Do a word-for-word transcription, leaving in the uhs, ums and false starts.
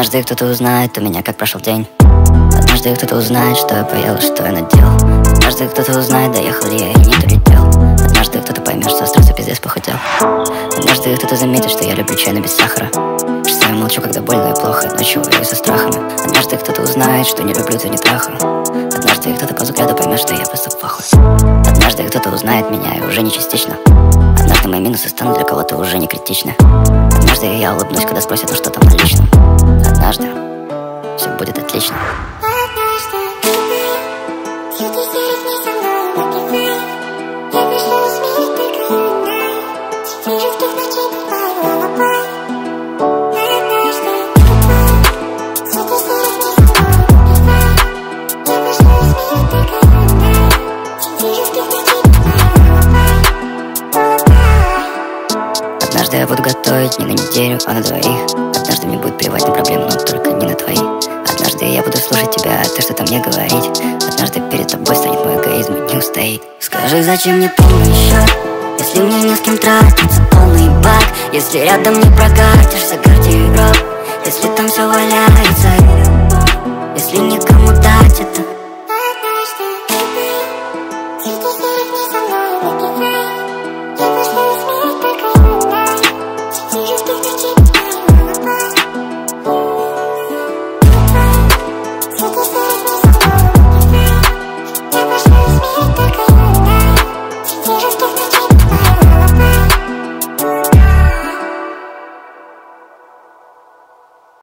Однажды кто-то узнает у меня, как прошел день. Однажды кто-то узнает, что я поел и что я надел. Однажды кто-то узнает, доехал ли я или не долетел. Однажды кто-то поймет, что сразу пиздец похудел. Однажды кто-то заметит, что я люблю чай, но без сахара. Что я молчу, когда больно и плохо, и ночью воюю со страхами. Однажды кто-то узнает, что не люблю, то не трахаю. Однажды кто-то по взгляду поймет, что я просто похуй. Однажды кто-то узнает меня, и уже не частично. Однажды мои минусы станут для кого-то уже не критичны. Однажды я улыбнусь, когда спросят, ну что там на личном. Однажды все будет отлично. Однажды я буду готовить не на неделю, а на двоих. Однажды мне будет плевать на проблемы, но только не на твои. Однажды я буду слушать тебя, а ты что-то мне говорить. Однажды перед тобой станет мой эгоизм и не устоит. Скажи, зачем мне полный счет, если мне не с кем тратиться полный бак? Если рядом не прокатишься гардероб, если там все валяется